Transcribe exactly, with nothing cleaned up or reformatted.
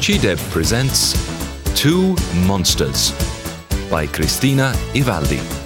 C D E B presents Two Monsters by Cristina Ivaldi.